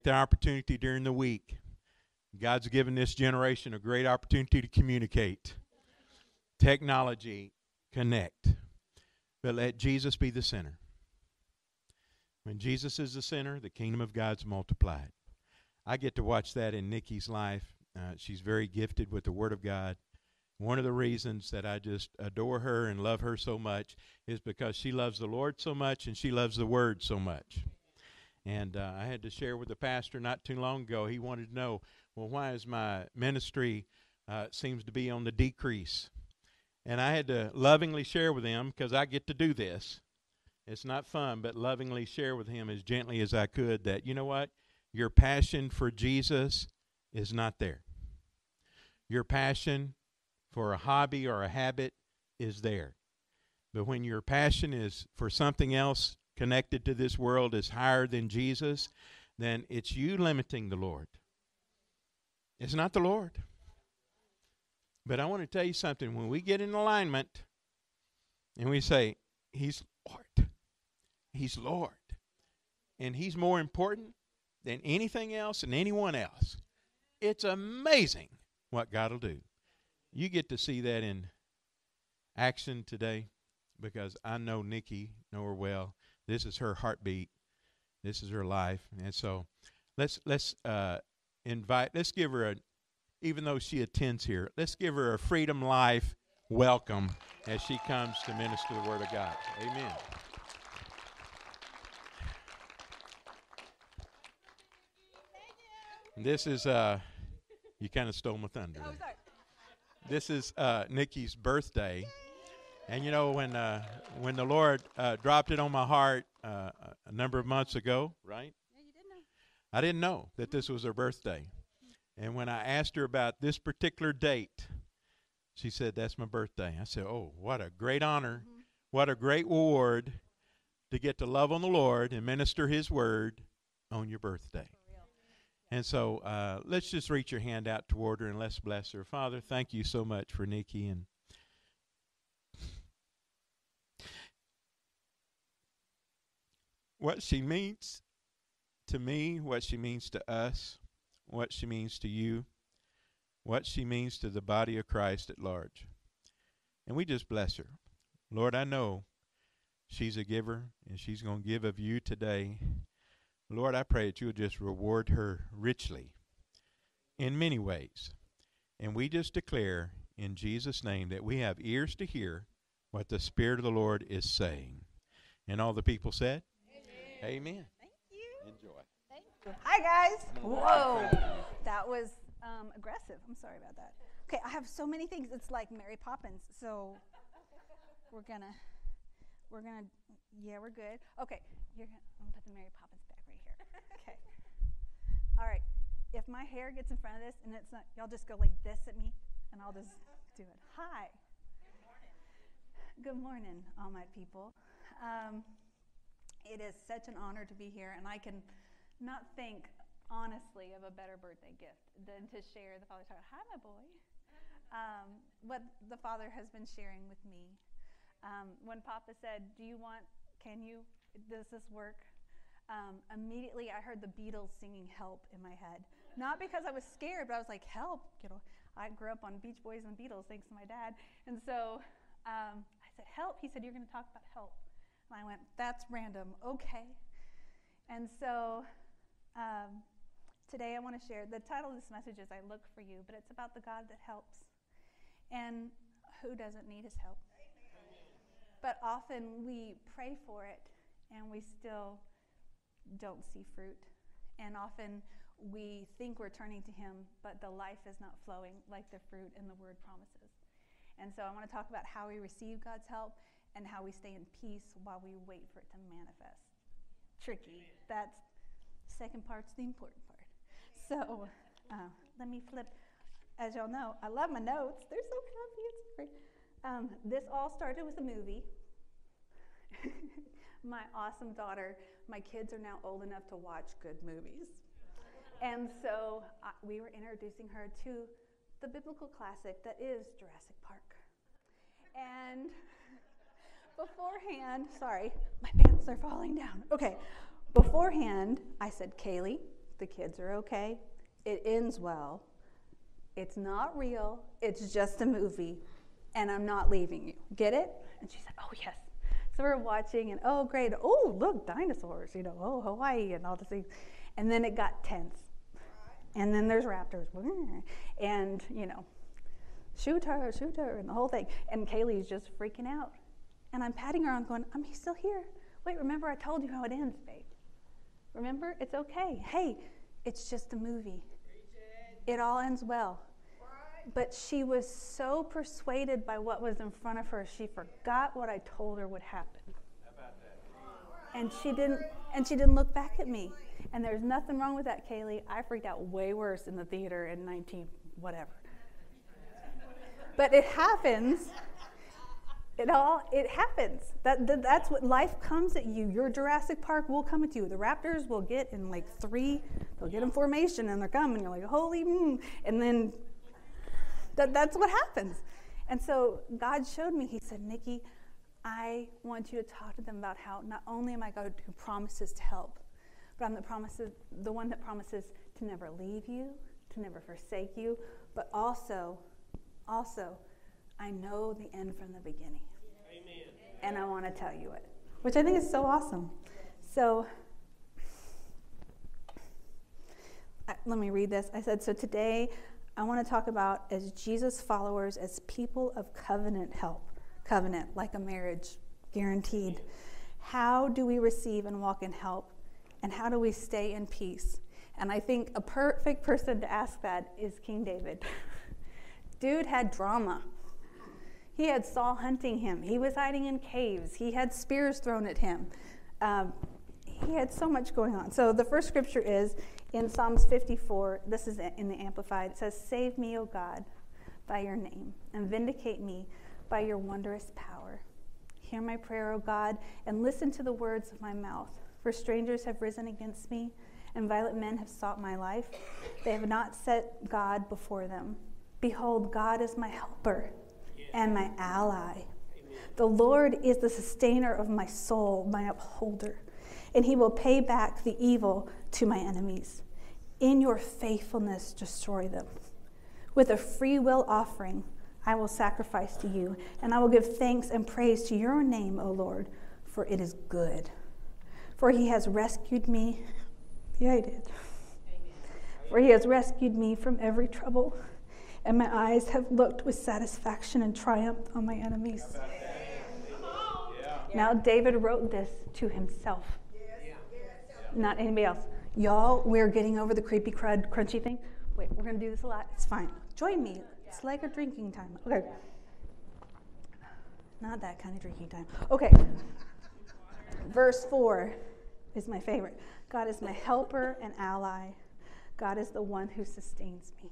the opportunity during the week. God's given this generation a great opportunity to communicate. Technology, connect. But let Jesus be the center. When Jesus is the center, the kingdom of God's multiplied. I get to watch that in Nikki's life. She's very gifted with the Word of God. One of the reasons that I just adore her and love her so much is because she loves the Lord so much and she loves the Word so much. And I had to share with the pastor not too long ago. He wanted to know, well, why is my ministry seems to be on the decrease? And I had to lovingly share with him, because I get to do this. It's not fun, but lovingly share with him as gently as I could that, you know what? Your passion for Jesus is not there. Your passion for a hobby or a habit is there. But when your passion is for something else connected to this world is higher than Jesus, then it's you limiting the Lord. It's not the Lord. But I want to tell you something. When we get in alignment and we say, He's Lord, He's Lord, and He's more important than anything else and anyone else, it's amazing what God will do. You get to see that in action today, because I know Nikki, know her well. This is her heartbeat. This is her life. And so let's give her even though she attends here, let's give her a Freedom Life welcome as she comes to minister the Word of God. Amen. This is, you kind of stole my thunder. Oh, sorry. This is Nikki's birthday. And you know, when the Lord dropped it on my heart a number of months ago, right? Yeah, you didn't know. I didn't know that this was her birthday. And when I asked her about this particular date, she said, that's my birthday. I said, oh, what a great honor. Mm-hmm. What a great reward to get to love on the Lord and minister His Word on your birthday. And so let's just reach your hand out toward her and let's bless her. Father, thank you so much for Nikki, and what she means to me, what she means to us, what she means to you, what she means to the body of Christ at large. And we just bless her. Lord, I know she's a giver, and she's going to give of you today. Lord, I pray that you'll just reward her richly in many ways. And we just declare in Jesus' name that we have ears to hear what the Spirit of the Lord is saying. And all the people said, Amen. Amen. Thank you. Enjoy. Thank you. Hi, guys. Whoa. That was aggressive. I'm sorry about that. Okay, I have so many things. It's like Mary Poppins. So we're gonna, yeah, we're good. Okay, I'm gonna put the Mary Poppins back right here. Okay. All right. If my hair gets in front of this and it's not, y'all just go like this at me, and I'll just do it. Hi. Good morning, all my people. It is such an honor to be here, and I can not think, honestly, of a better birthday gift than to share the Father's heart. Hi, my boy. What the Father has been sharing with me. When Papa said, does this work? Immediately I heard the Beatles singing Help in my head. Not because I was scared, but I was like, help. You know, I grew up on Beach Boys and Beatles thanks to my dad. And so I said, help. He said, you're going to talk about help. And I went, that's random. Okay. And so today I want to share, the title of this message is I Look for You, but it's about the God that helps. And who doesn't need His help? But often we pray for it and we still don't see fruit. And often we think we're turning to Him, but the life is not flowing like the fruit in the Word promises. And so I want to talk about how we receive God's help and how we stay in peace while we wait for it to manifest. Tricky. That's second part's the important part. So let me flip. As y'all know, I love my notes. They're so comfy. It's great. This all started with a movie. My awesome daughter, my kids are now old enough to watch good movies. And so we were introducing her to the biblical classic that is Jurassic Park. And beforehand, sorry, my pants are falling down. Okay, beforehand, I said, Kaylee, The kids are okay. It ends well. It's not real. It's just a movie. And I'm not leaving you. Get it? And she said, oh, yes. So we're watching, and oh, great. Oh, look, dinosaurs, oh, Hawaii and all the things. And then it got tense. And then there's raptors. And, shoot her, and the whole thing. And Kaylee's just freaking out. And I'm patting her on going, I'm still here. Wait, remember I told you how it ends, babe. Remember? It's okay. Hey, it's just a movie. It all ends well. But she was so persuaded by what was in front of her, she forgot what I told her would happen. And she didn't look back at me. And there's nothing wrong with that, Kaylee. I freaked out way worse in the theater in 19 whatever. But it happens. It happens. That's what life comes at you. Your Jurassic Park will come at you. The Raptors will get in like 3, they'll get in formation and they're coming. You're like, holy, and then that's what happens. And so God showed me, he said, Nikki, I want you to talk to them about how not only am I God who promises to help, but I'm the one that promises to never leave you, to never forsake you, but also, I know the end from the beginning. Amen. And I want to tell you it, which I think is so awesome. So let me read this. I said, so today I want to talk about, as Jesus followers, as people of covenant help. Covenant, like a marriage, guaranteed. How do we receive and walk in help? And how do we stay in peace? And I think a perfect person to ask that is King David. Dude had drama. He had Saul hunting him. He was hiding in caves. He had spears thrown at him. He had so much going on. So the first scripture is in Psalms 54. This is in the Amplified. It says, save me, O God, by your name, and vindicate me by your wondrous power. Hear my prayer, O God, and listen to the words of my mouth. For strangers have risen against me, and violent men have sought my life. They have not set God before them. Behold, God is my helper and my ally. The Lord is the sustainer of my soul, my upholder, and he will pay back the evil to my enemies. In your faithfulness, destroy them. With a free will offering, I will sacrifice to you, and I will give thanks and praise to your name, O Lord, for it is good. For he has rescued me. Yeah, he did. For he has rescued me from every trouble, and my eyes have looked with satisfaction and triumph on my enemies. Now David wrote this to himself, not anybody else. Y'all, we're getting over the creepy crunchy thing. Wait, we're going to do this a lot. It's fine. Join me. It's like a drinking time. Okay. Not that kind of drinking time. Okay. Verse 4 is my favorite. God is my helper and ally. God is the one who sustains me.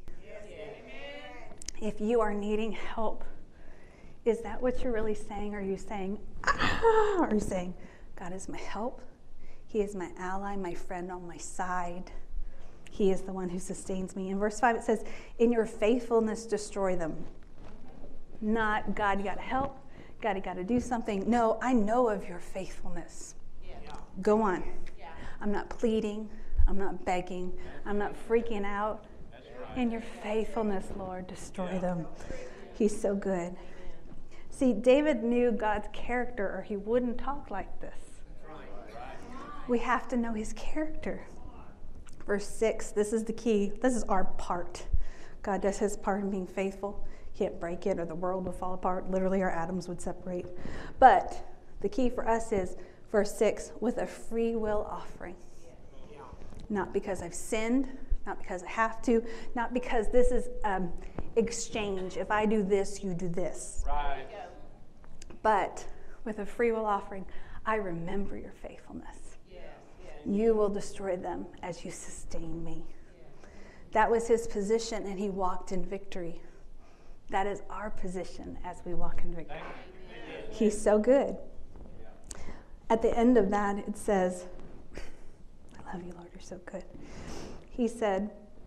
If you are needing help, is that what you're really saying? Are you saying, Are you saying, God is my help? He is my ally, my friend on my side. He is the one who sustains me. In verse 5 it says, in your faithfulness destroy them. Not, God, you got to help. God, you got to do something. No, I know of your faithfulness. Go on. I'm not pleading. I'm not begging. I'm not freaking out. In your faithfulness, Lord, destroy them. He's so good. See, David knew God's character or he wouldn't talk like this. We have to know his character. Verse 6, this is the key. This is our part. God does his part in being faithful. Can't break it or the world will fall apart. Literally, our atoms would separate. But the key for us is verse 6, with a free will offering. Not because I've sinned, not because I have to, not because this is exchange. If I do this, you do this. Right. But with a free will offering, I remember your faithfulness. You will destroy them as you sustain me. That was his position, and he walked in victory. That is our position as we walk in victory. He's so good. At the end of that, it says, I love you, Lord, you're so good. He said,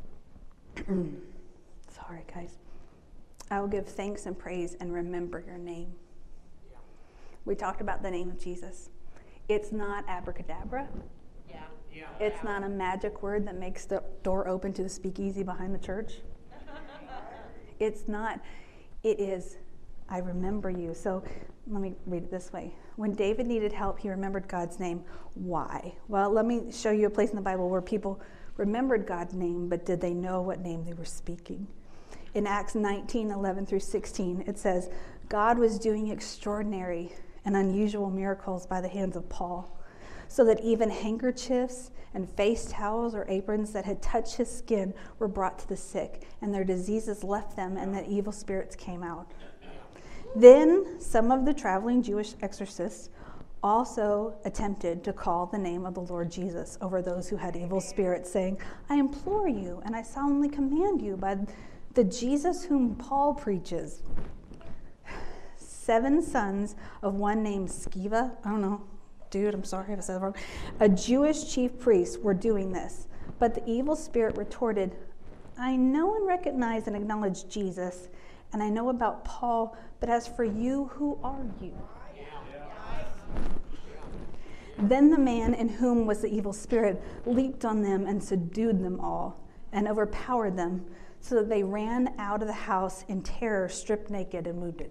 sorry, guys. I will give thanks and praise and remember your name. We talked about the name of Jesus. It's not abracadabra. It's not a magic word that makes the door open to the speakeasy behind the church. It's not. It is, I remember you. So let me read it this way. When David needed help, he remembered God's name. Why? Well, let me show you a place in the Bible where people remembered God's name, but did they know what name they were speaking? In Acts 19:11 through 16, it says, God was doing extraordinary and unusual miracles by the hands of Paul, so that even handkerchiefs and face towels or aprons that had touched his skin were brought to the sick, and their diseases left them, and the evil spirits came out. Then some of the traveling Jewish exorcists also attempted to call the name of the Lord Jesus over those who had evil spirits, saying, I implore you, and I solemnly command you by the Jesus whom Paul preaches. 7 sons of one named Sceva, I don't know, dude, I'm sorry if I said it wrong, a Jewish chief priest were doing this. But the evil spirit retorted, I know and recognize and acknowledge Jesus, and I know about Paul, but as for you, who are you? Then the man in whom was the evil spirit leaped on them and subdued them all and overpowered them, so that they ran out of the house in terror, stripped naked and wounded.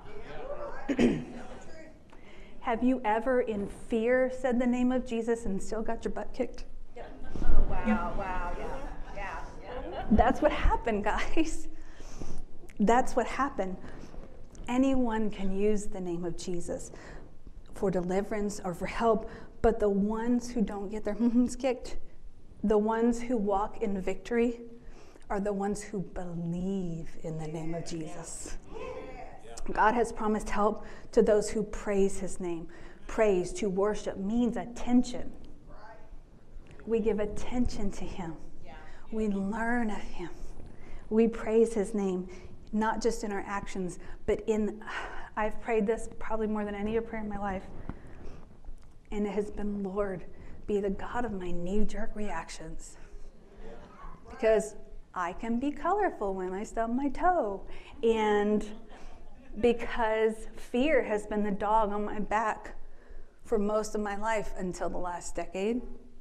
Have you ever in fear said the name of Jesus and still got your butt kicked? Yep. Oh, wow, wow, yeah. That's what happened, guys. That's what happened. Anyone can use the name of Jesus for deliverance or for help, but the ones who don't get their kicked, the ones who walk in victory, are the ones who believe in the name of Jesus. God has promised help to those who praise his name. Praise, to worship, means attention. We give attention to him. We learn of him. We praise his name, not just in our actions, but I've prayed this probably more than any other prayer in my life. And it has been, Lord, be the God of my knee-jerk reactions. Because I can be colorful when I stub my toe. And because fear has been the dog on my back for most of my life until the last decade.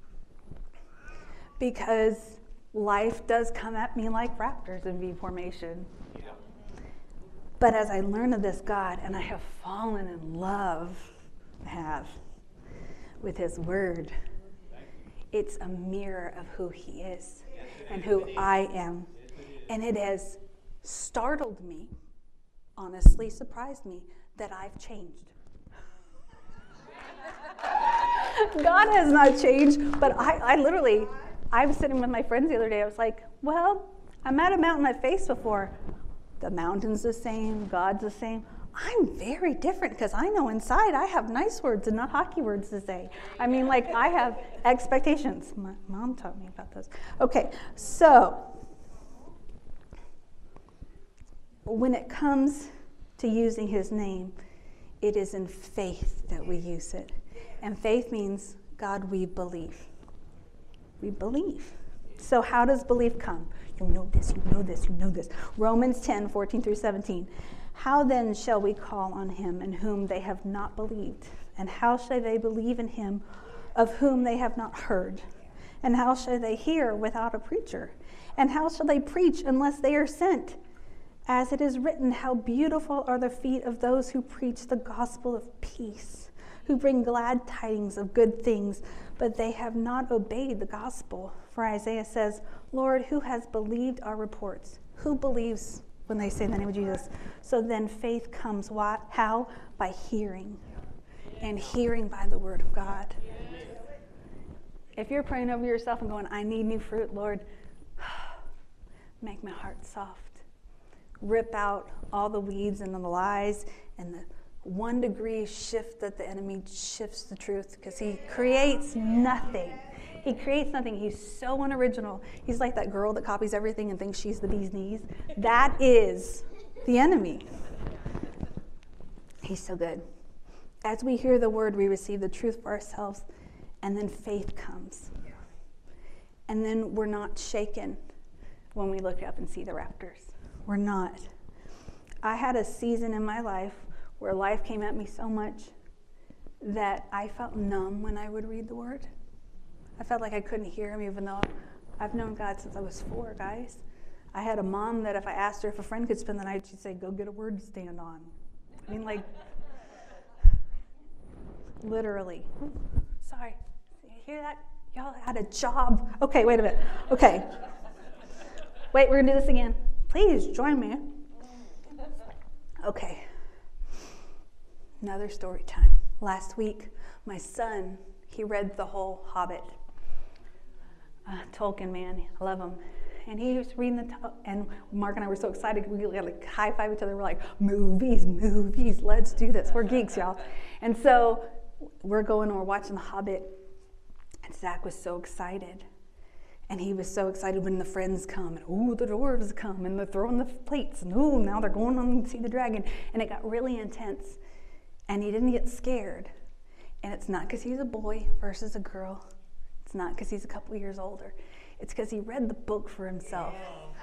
Because life does come at me like raptors in V formation. But as I learn of this God, and I have fallen in love, with his word, it's a mirror of who he is and who I am. And it has startled me, honestly surprised me, that I've changed. God has not changed, but I was sitting with my friends the other day. I was like, well, I'm at a mountain I've faced before. The mountain's the same, God's the same. I'm very different because I know inside I have nice words and not hockey words to say. I mean, like, I have expectations. My mom taught me about those. Okay, so when it comes to using his name, it is in faith that we use it. And faith means, God, we believe. We believe. So how does belief come? You know this, you know this, you know this. Romans 10, 14 through 17. How then shall we call on him in whom they have not believed? And how shall they believe in him of whom they have not heard? And how shall they hear without a preacher? And how shall they preach unless they are sent? As it is written, how beautiful are the feet of those who preach the gospel of peace, who bring glad tidings of good things, but they have not obeyed the gospel. For Isaiah says, Lord, who has believed our reports? Who believes when they say the name of Jesus? So then faith comes, what? How? By hearing. And hearing by the word of God. If you're praying over yourself and going, I need new fruit, Lord, make my heart soft. Rip out all the weeds and the lies and the 1 degree shift that the enemy shifts the truth, because he creates nothing. He creates nothing. He's so unoriginal. He's like that girl that copies everything and thinks she's the bee's knees. That is the enemy. He's so good. As we hear the word, we receive the truth for ourselves, and then faith comes. And then we're not shaken when we look up and see the raptors. We're not. I had a season in my life where life came at me so much that I felt numb when I would read the word. I felt like I couldn't hear him, even though I've known God since I was 4, guys. I had a mom that if I asked her if a friend could spend the night, she'd say, go get a word to stand on. I mean, like, literally. Sorry. You hear that? Y'all had a job. Okay, wait a minute. Okay. Wait, we're going to do this again. Please join me. Okay. Another story time. Last week, my son, he read the whole Hobbit. Tolkien, man, I love him. And he was reading and Mark and I were so excited. We like high-five each other. We're like, movies, let's do this. We're geeks, y'all. And so we're watching The Hobbit. And Zach was so excited. And he was so excited when the friends come. And, ooh, the dwarves come. And they're throwing the plates. And, ooh, now they're going on to see the dragon. And it got really intense. And he didn't get scared. And it's not because he's a boy versus a girl. It's not because he's a couple years older. It's because he read the book for himself.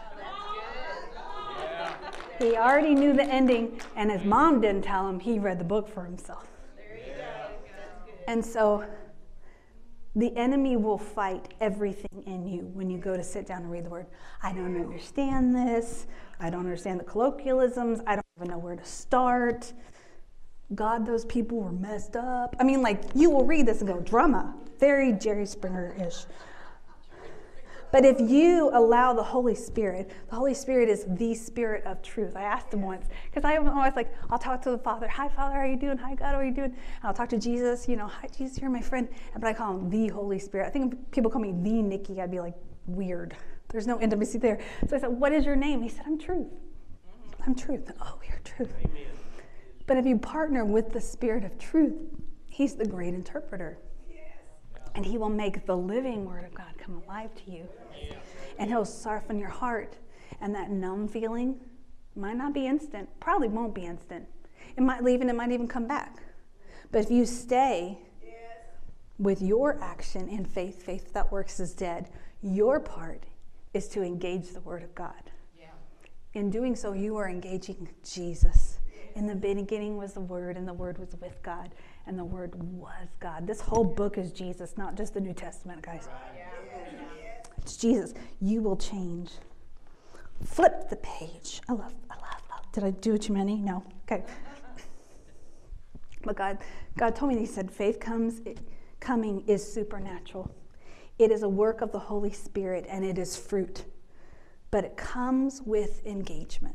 He already knew the ending, and his mom didn't tell him. He read the book for himself. And so the enemy will fight everything in you when you go to sit down and read the word. I don't understand this. I don't understand the colloquialisms. I don't even know where to start. God, those people were messed up. I mean, like, you will read this and go, drama. Very Jerry Springer-ish. But if you allow the Holy Spirit is the Spirit of truth. I asked him once, because I always like, I'll talk to the Father. Hi, Father, how are you doing? Hi, God, how are you doing? And I'll talk to Jesus, hi, Jesus, you're my friend. But I call him the Holy Spirit. I think if people call me the Nikki, I'd be like, weird. There's no intimacy there. So I said, what is your name? He said, I'm Truth. I'm Truth. Oh, you're Truth. Amen. But if you partner with the Spirit of truth, he's the great interpreter. And he will make the living word of God come alive to you. And he'll soften your heart. And that numb feeling might not be instant. Probably won't be instant. It might leave and it might even come back. But if you stay with your action in faith that works is dead, your part is to engage the word of God. In doing so, you are engaging Jesus. In the beginning was the Word, and the Word was with God, and the Word was God. This whole book is Jesus, not just the New Testament, guys. It's Jesus. You will change. Flip the page. I love. Did I do too many? No. Okay. But God told me, he said, faith coming is supernatural. It is a work of the Holy Spirit, and it is fruit. But it comes with engagement.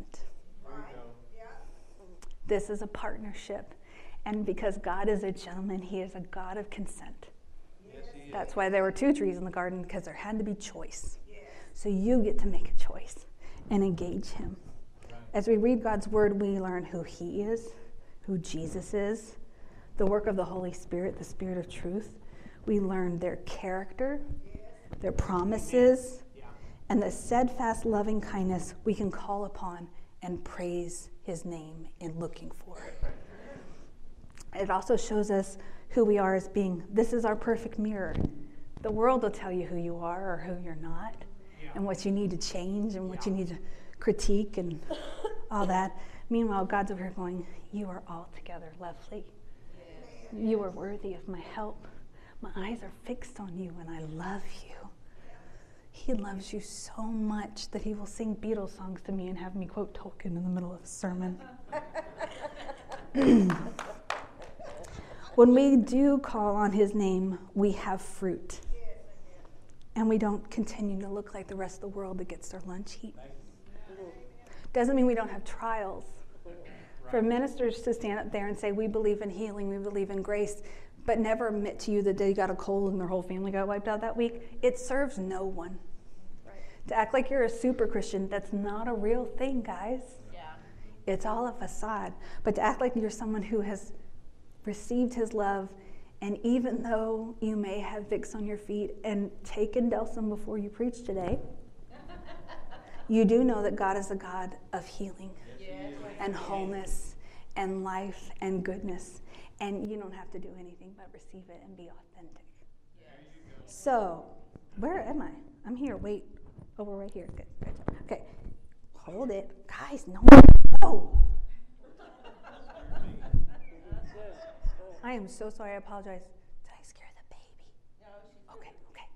This is a partnership. And because God is a gentleman, he is a God of consent. Yes, that's why there were 2 trees in the garden, because there had to be choice. Yes. So you get to make a choice and engage him. Right. As we read God's word, we learn who he is, who Jesus is, the work of the Holy Spirit, the Spirit of truth. We learn their character, their promises, and the steadfast loving kindness we can call upon and praise his name in looking for. It also shows us who we are as being, this is our perfect mirror. The world will tell you who you are or who you're not, and what you need to change and what you need to critique and all that. Meanwhile, God's over here going, you are altogether lovely. You are worthy of my help. My eyes are fixed on you and I love you. He loves you so much that he will sing Beatles songs to me and have me quote Tolkien in the middle of a sermon. When we do call on his name, we have fruit. And we don't continue to look like the rest of the world that gets their lunch heat. Doesn't mean we don't have trials. For ministers to stand up there and say, we believe in healing, we believe in grace, but never admit to you that they got a cold and their whole family got wiped out that week, it serves no one. To act like you're a super Christian, that's not a real thing, guys. Yeah. It's all a facade. But to act like you're someone who has received his love, and even though you may have Vicks on your feet and taken Delsum before you preach today, you do know that God is a God of healing and wholeness and life and goodness. And you don't have to do anything but receive it and be authentic. So, where am I? I'm here. Wait. Oh, we're right here. Good. Okay. Hold it. Guys, no. I am so sorry. I apologize. Did I scare the baby? Okay.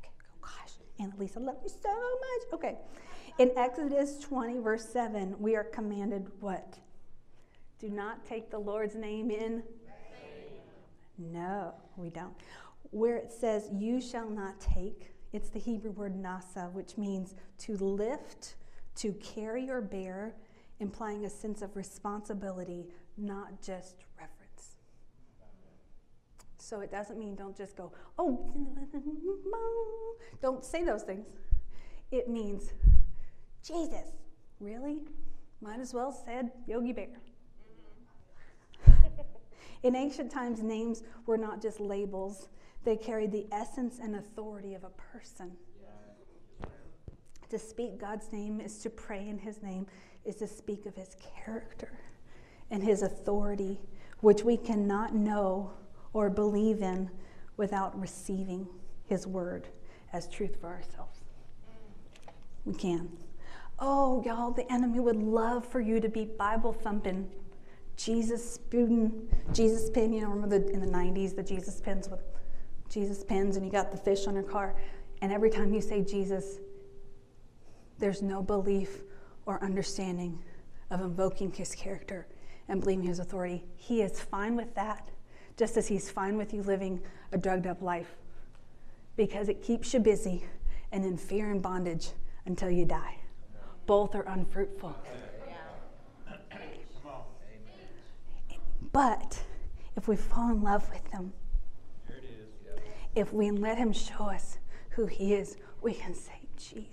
Annalise, I love you so much. Okay. In Exodus 20, verse 7, we are commanded what? Do not take the Lord's name in vain. No, we don't. Where it says, you shall not take, it's the Hebrew word nasa, which means to lift, to carry or bear, implying a sense of responsibility, not just reverence. So it doesn't mean don't just go, oh, don't say those things. It means, Jesus, really? Might as well said Yogi Bear. In ancient times, names were not just labels. They carried the essence and authority of a person. To speak God's name is to pray in his name, is to speak of his character and his authority, which we cannot know or believe in without receiving his word as truth for ourselves. We can. Oh, y'all, the enemy would love for you to be Bible thumping, Jesus pen. You know, remember in the 90s, the Jesus pens with Jesus pens, and you got the fish on your car. And every time you say Jesus, there's no belief or understanding of invoking his character and believing his authority. He is fine with that, just as he's fine with you living a drugged up life, because it keeps you busy and in fear and bondage until you die. Both are unfruitful. But if we fall in love with him, if we let him show us who he is, we can say, Jesus.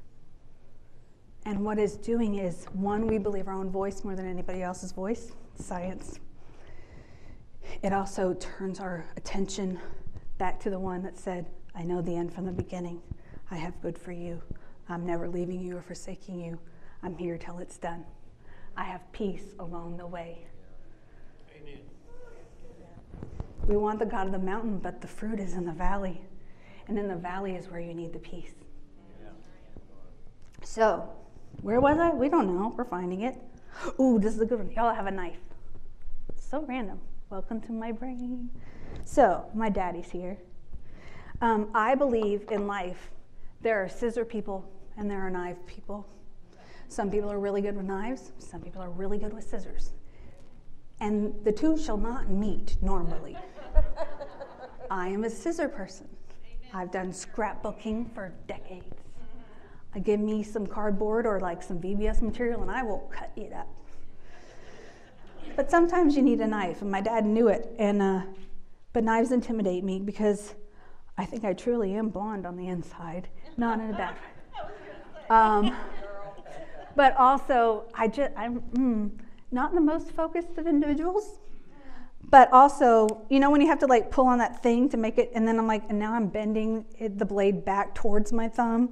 And what it's doing is, one, we believe our own voice more than anybody else's voice. Science. It also turns our attention back to the one that said, I know the end from the beginning. I have good for you. I'm never leaving you or forsaking you. I'm here till it's done. I have peace along the way. Amen. We want the God of the mountain, but the fruit is in the valley. And in the valley is where you need the peace. Yeah. So, where was I? We don't know. We're finding it. Ooh, this is a good one. Y'all have a knife. So random. Welcome to my brain. So, my daddy's here. I believe in life there are scissor people and there are knife people. Some people are really good with knives. Some people are really good with scissors. And the two shall not meet normally. I am a scissor person. I've done scrapbooking for decades. I give me some cardboard or like some VBS material and I will cut it up. But sometimes you need a knife, and my dad knew it. But knives intimidate me because I think I truly am blonde on the inside, not in a bad way. But also, I'm not the most focused of individuals. But also, you know when you have to like pull on that thing to make it, and then I'm like, and now I'm bending the blade back towards my thumb.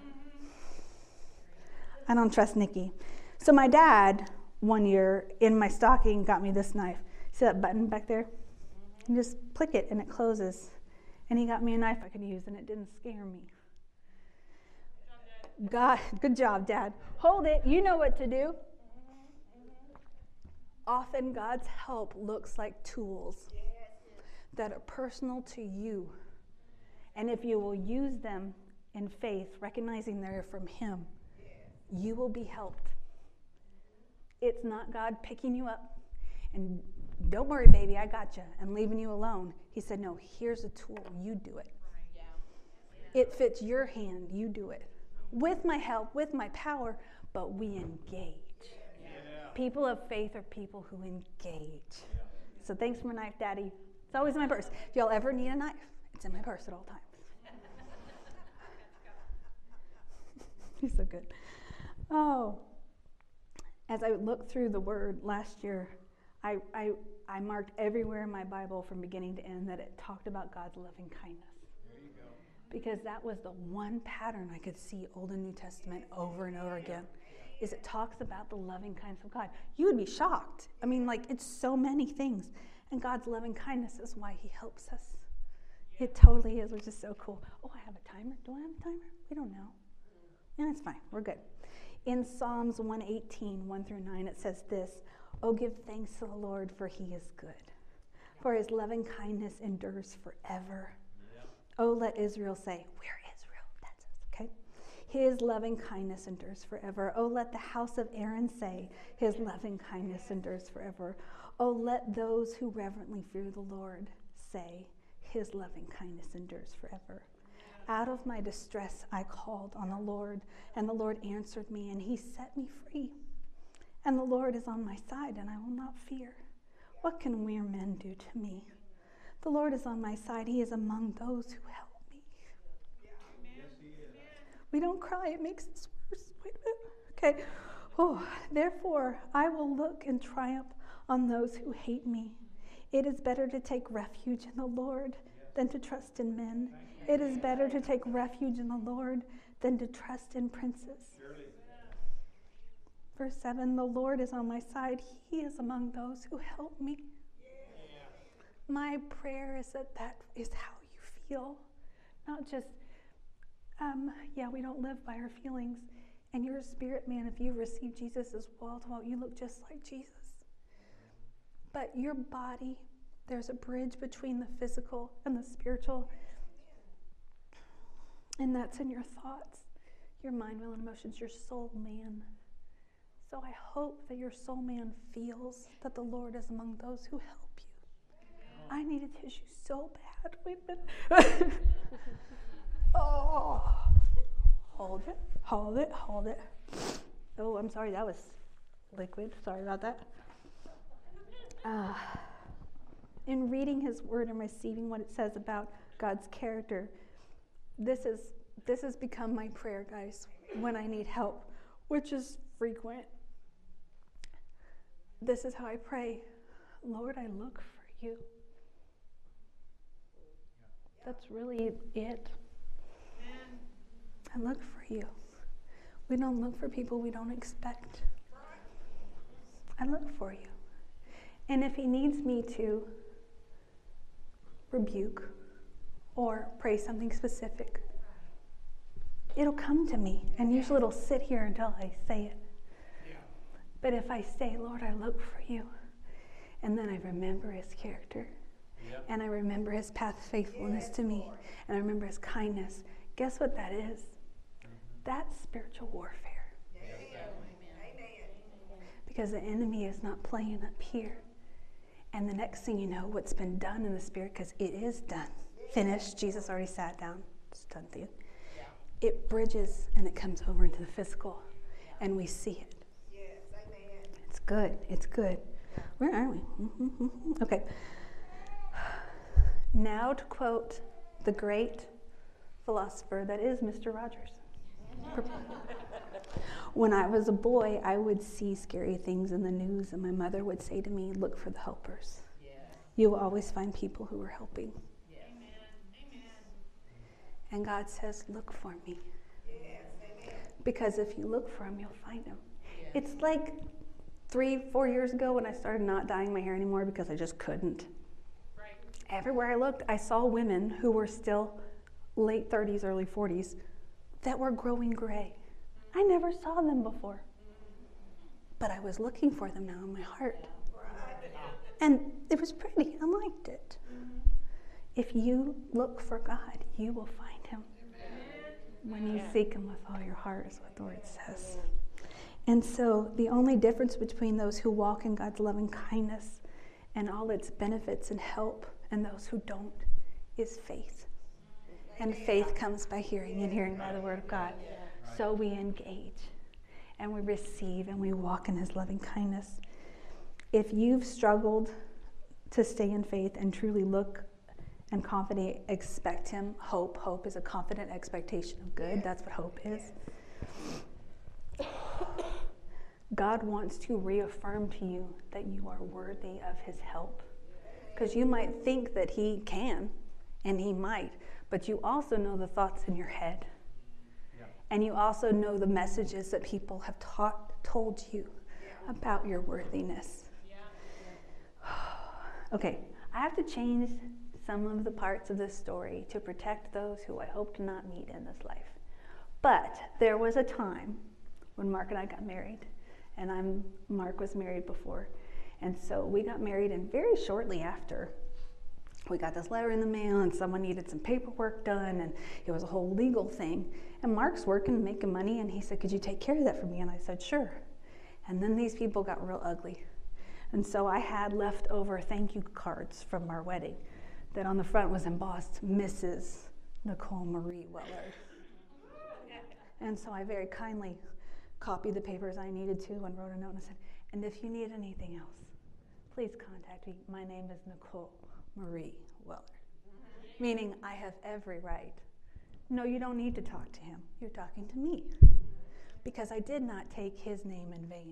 I don't trust Nikki. So my dad, one year in my stocking, got me this knife. See that button back there? You just click it and it closes. And he got me a knife I could use, and it didn't scare me. God, good job, Dad. Hold it. You know what to do. Often God's help looks like tools that are personal to you. And if you will use them in faith, recognizing they're from him, you will be helped. It's not God picking you up and don't worry, baby, I got you, and leaving you alone. He said, no, here's a tool. You do it. It fits your hand. You do it. With my help, with my power, but we engage. People of faith are people who engage. So thanks for my knife, Daddy. It's always in my purse. If y'all ever need a knife, it's in my purse at all times. He's so good. Oh, as I looked through the word last year, I marked everywhere in my Bible from beginning to end that it talked about God's loving kindness. There you go. Because that was the one pattern I could see Old and New Testament over and over again, is it talks about the loving kindness of God. You would be shocked. I mean, like, it's so many things. And God's loving kindness is why he helps us. It totally is, which is so cool. Oh, I have a timer. Do I have a timer? We don't know. Yeah, that's fine. We're good. In Psalms 118, 1 through 9, it says this: "Oh, give thanks to the Lord, for he is good. For his loving kindness endures forever. Yep. Oh, let Israel say," we're Israel, that's us. His loving kindness endures forever. Oh, let the house of Aaron say, His loving kindness endures forever. Oh, let those who reverently fear the Lord say, His loving kindness endures forever. Out of my distress I called on the Lord, and the Lord answered me, and He set me free. And the Lord is on my side, and I will not fear. What can mere men do to me? The Lord is on my side. He is among those who help me. We don't cry. It makes it worse. Wait a minute. Okay. Oh, therefore, I will look and triumph on those who hate me. It is better to take refuge in the Lord than to trust in men. It is better to take refuge in the Lord than to trust in princes. Verse 7, the Lord is on my side. He is among those who help me. My prayer is that is how you feel. Not just, we don't live by our feelings. And you're a spirit man. If you receive Jesus as wall to wall, you look just like Jesus. But your body, there's a bridge between the physical and the spiritual. And that's in your thoughts, your mind, will, and emotions, your soul man. So I hope that your soul man feels that the Lord is among those who help you. I need a tissue so bad. Wait a minute. Oh. Hold it. Oh, I'm sorry, that was liquid. Sorry about that. In reading His word and receiving what it says about God's character, this has become my prayer, guys, when I need help, which is frequent. This is how I pray. Lord, I look for you. That's really it. I look for you. We don't look for people we don't expect. I look for you. And if He needs me to rebuke or pray something specific, it'll come to me. And usually it'll sit here until I say it. But if I say, Lord, I look for you, and then I remember His character, and I remember His past faithfulness to me, and I remember His kindness, guess what that is? That's spiritual warfare. Because the enemy is not playing up here. And the next thing you know, what's been done in the spirit, because it is done. Finished. Jesus already sat down. It's done for you. It bridges and it comes over into the physical. And we see it. It's good. It's good. Where are we? Okay. Now to quote the great philosopher that is Mr. Rogers. When I was a boy, I would see scary things in the news, and my mother would say to me, look for the helpers. You will always find people who are helping. And God says, look for me. Because if you look for Him, you'll find Him. It's like 3-4 years ago when I started not dyeing my hair anymore because I just couldn't. Everywhere I looked, I saw women who were still late 30s, early 40s that were growing gray. I never saw them before. But I was looking for them now in my heart. And it was pretty. I liked it. If you look for God, you will find Him. When you seek Him with all your heart is what the Word says. And so the only difference between those who walk in God's loving kindness and all its benefits and help and those who don't is faith. And faith comes by hearing, and hearing by the Word of God. So we engage and we receive and we walk in His loving kindness. If you've struggled to stay in faith and truly look and confidently expect Him, hope is a confident expectation of good. That's what hope is. God wants to reaffirm to you that you are worthy of His help. Because you might think that He can, and He might, but you also know the thoughts in your head. And you also know the messages that people have told you about your worthiness. Okay, I have to change some of the parts of this story to protect those who I hope to not meet in this life. But there was a time when Mark and I got married, and Mark was married before. And so we got married, and very shortly after, we got this letter in the mail and someone needed some paperwork done, and it was a whole legal thing. And Mark's working, making money, and he said, could you take care of that for me? And I said, sure. And then these people got real ugly. And so I had leftover thank you cards from our wedding that on the front was embossed Mrs. Nicole Marie Weller. And so I very kindly copied the papers I needed to and wrote a note and said, and if you need anything else, please contact me. My name is Nicole Marie Weller. Meaning I have every right. No, you don't need to talk to him. You're talking to me. Because I did not take his name in vain.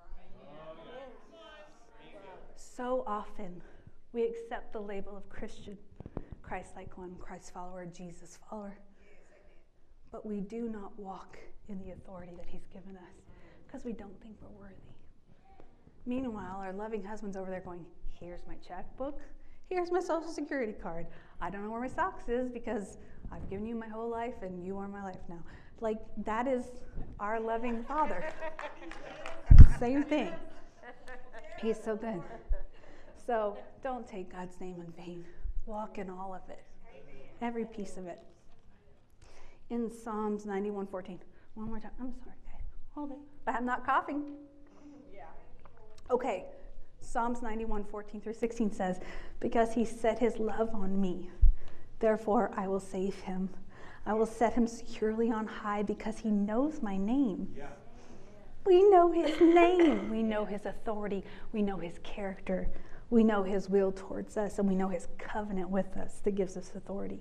So often we accept the label of Christian, Christ-like one, Christ follower, Jesus follower. But we do not walk in the authority that he's given us because we don't think we're worthy. Meanwhile, our loving husband's over there going, here's my checkbook, here's my social security card. I don't know where my socks is because I've given you my whole life and you are my life now. Like, that is our loving Father. Same thing. He's so good. So don't take God's name in vain. Walk in all of it. Every piece of it. In Psalms 91:14. One more time. I'm sorry, guys. Hold it. But I'm not coughing. Okay. Psalms 91:14 through 16 says, because he set his love on me, therefore I will save him. I will set him securely on high because he knows my name. Yeah. We know his name. We know his authority. We know his character. We know his will towards us, and we know his covenant with us that gives us authority.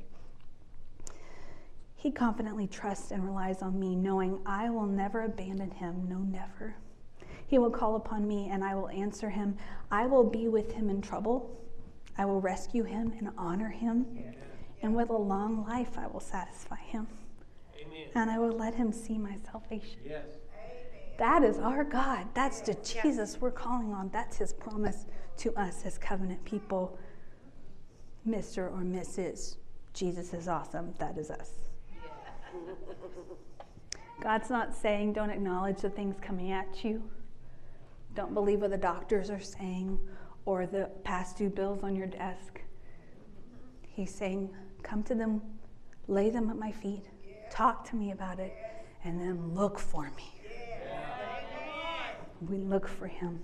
He confidently trusts and relies on me, knowing I will never abandon him. No, never. He will call upon me, and I will answer him. I will be with him in trouble. I will rescue him and honor him. And with a long life, I will satisfy him. Amen. And I will let him see my salvation. Yes. That is our God. That's the Jesus we're calling on. That's his promise to us as covenant people. Mr. or Mrs. Jesus is awesome. That is us. God's not saying don't acknowledge the things coming at you. Don't believe what the doctors are saying or the past due bills on your desk. He's saying, come to them, lay them at my feet, talk to me about it, and then look for me. We look for him.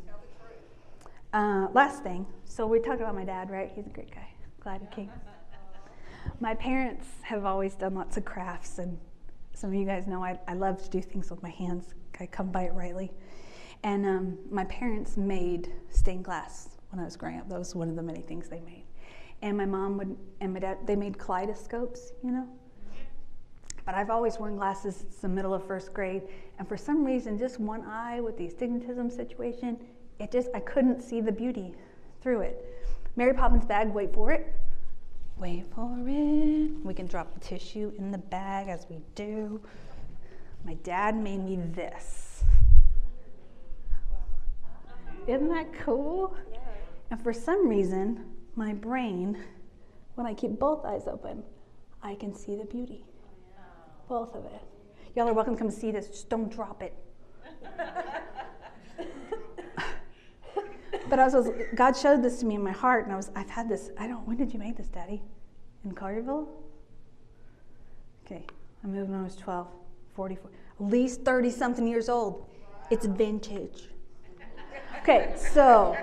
Last thing, so we talked about my dad, right? He's a great guy. Glad he came. My parents have always done lots of crafts, and some of you guys know I love to do things with my hands. I come by it rightly. And my parents made stained glass when I was growing up. That was one of the many things they made. And my mom and my dad, they made kaleidoscopes, you know. But I've always worn glasses since the middle of first grade. And for some reason, just one eye with the astigmatism situation, I couldn't see the beauty through it. Mary Poppins bag, wait for it. Wait for it. We can drop the tissue in the bag as we do. My dad made me this. Isn't that cool? Yeah. And for some reason, my brain, when I keep both eyes open, I can see the beauty. Both of it. Y'all are welcome to come see this. Just don't drop it. But God showed this to me in my heart, and I've had this. When did you make this, Daddy? In Collierville? Okay, I moved when I was 12, 44, at least 30-something years old. It's vintage. Okay, so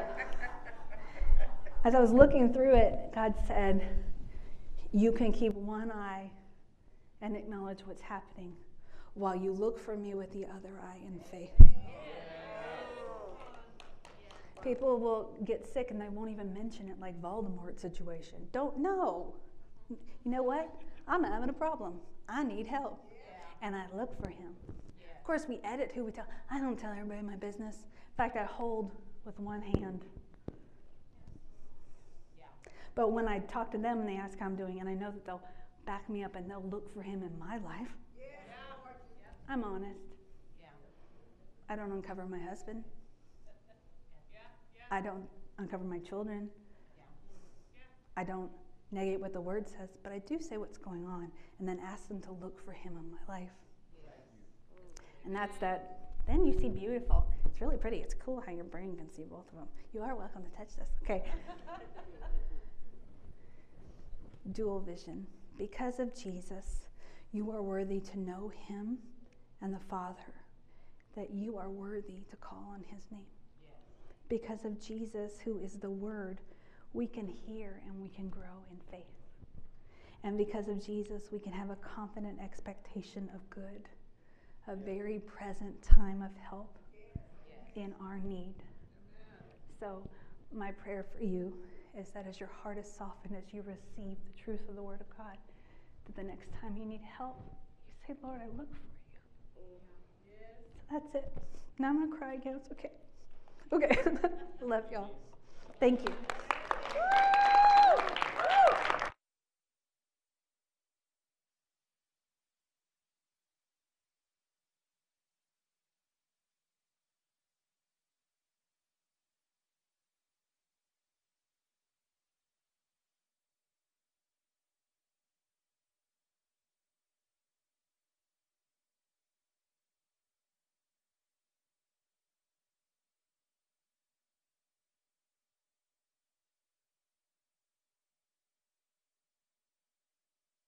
as I was looking through it, God said, you can keep one eye and acknowledge what's happening while you look for me with the other eye in faith. People will get sick and they won't even mention it, like Voldemort situation. Don't know. You know what? I'm having a problem. I need help. And I look for him. Of course, we edit who we tell. I don't tell everybody my business. In fact, I hold with one hand. But when I talk to them and they ask how I'm doing, and I know that they'll back me up and they'll look for him in my life, I'm honest. I don't uncover my husband. I don't uncover my children. I don't negate what the word says, but I do say what's going on and then ask them to look for him in my life. And that's that. Then you see beautiful. It's really pretty. It's cool how your brain can see both of them. You are welcome to touch this. Okay. dual vision. Because of Jesus, you are worthy to know him and the Father, that you are worthy to call on his name. Because of Jesus, who is the Word, we can hear and we can grow in faith. And because of Jesus, we can have a confident expectation of good, a very present time of help in our need. So my prayer for you is that as your heart is softened, as you receive the truth of the Word of God, that the next time you need help, you say, Lord, I look for you. So that's it. Now I'm going to cry again. It's okay. Okay. Love y'all. Thank you.